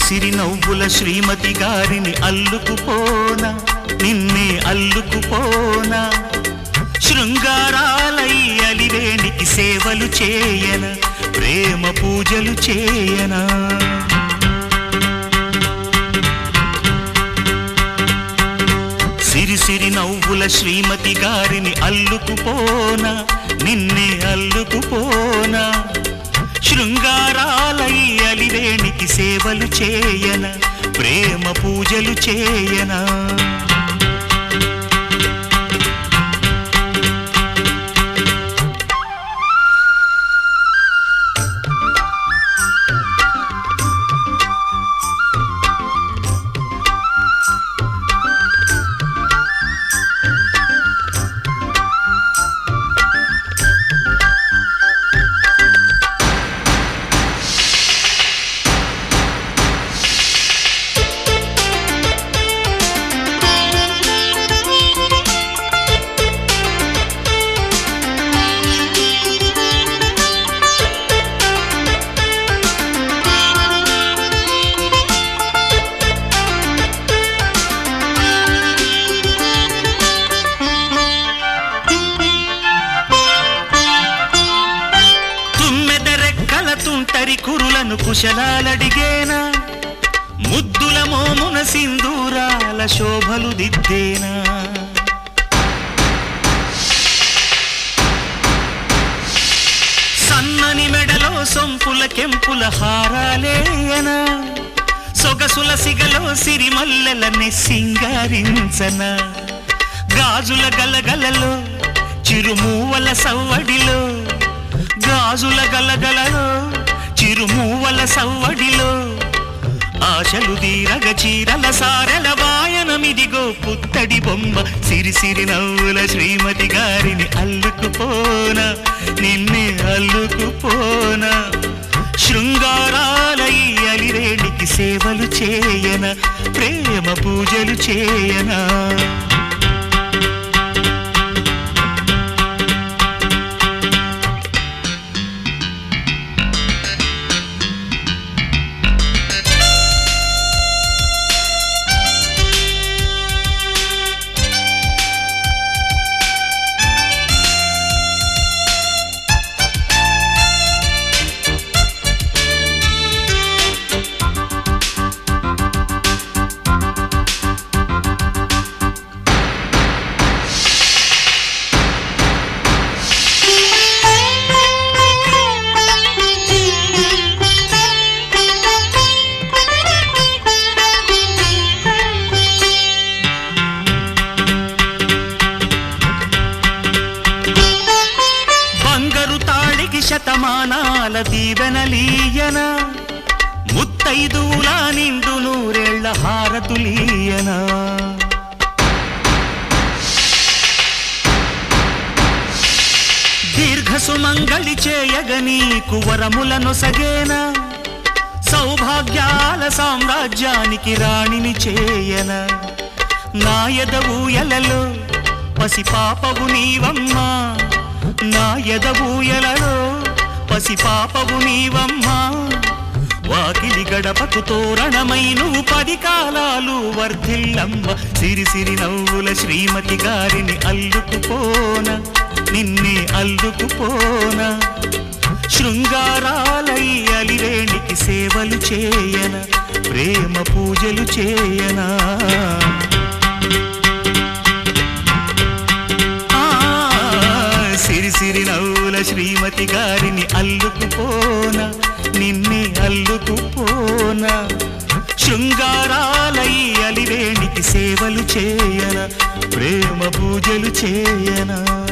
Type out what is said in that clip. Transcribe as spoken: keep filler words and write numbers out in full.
సిరిసిరి నవ్వుల శ్రీమతి గారిని అల్లుకుపోనా నిన్నే అల్లుకుపోనా శృంగారాలై అలివేణికి సేవలు చేయన ప్రేమ పూజలు చేయనా సిరిసిరి నవ్వుల శ్రీమతి గారిని అల్లుకుపోనా నిన్నే అల్లుకుపోనా శృంగారాలై అలివేణికి సేవలు చేయన ప్రేమ పూజలు చేయనా కురులను కుశలాలడిగేనా ముద్దుల మోమున సింధూరాల శోభలు దిద్దేనా సన్నని మెడలో సొంపుల కెంపుల హారాలేయనా సొగసుల సిగలో సిరిమల్లెలనే సింగారించనా గాజుల గలగలలో చిరుమూవల సవ్వడిలో గాజుల గలగలలో చిరుమూవల సవ్వడిలో ఆశలు దీరగ చీరల సారెల వాయనమిదిగో పుత్తడి బొమ్మ సిరిసిరి నవ్వుల శ్రీమతి గారిని అల్లుకుపోనా నిన్నే అల్లుకుపోనా శృంగారాలై అలివేణికి సేవలు చేయన ప్రేమ పూజలు చేయనా శతమానాల దీవెనలీయనా ముత్తైదులా నిండు నూరేళ్ల హారతులీయనా దీర్ఘ సుమంగళి చేయగ నీకు వరములను సగేనా సౌభాగ్యాల సామ్రాజ్యానికి రాణిని చేయనా నా ఎదవూయలలో పసిపాపవు నీవమ్మా నా ఎదవూయలలో పసిపాపవు నీవమ్మా వాకిలి గడపకు తోరణమై నువ్వు పది కాలాలు వర్ధిల్లమ్మ సిరిసిరి నవ్వుల శ్రీమతి గారిని అల్లుకుపోనా నిన్నే అల్లుకుపోనా శృంగారాలై అలివేణికి సేవలు చేయన ప్రేమ పూజలు చేయనా సిరిసిరి నవ్వుల శ్రీమతి గారిని అల్లుకుపోనా నిన్నే అల్లుకుపోనా శృంగారాలై అలివేణికి సేవలు చేయన ప్రేమ పూజలు చేయనా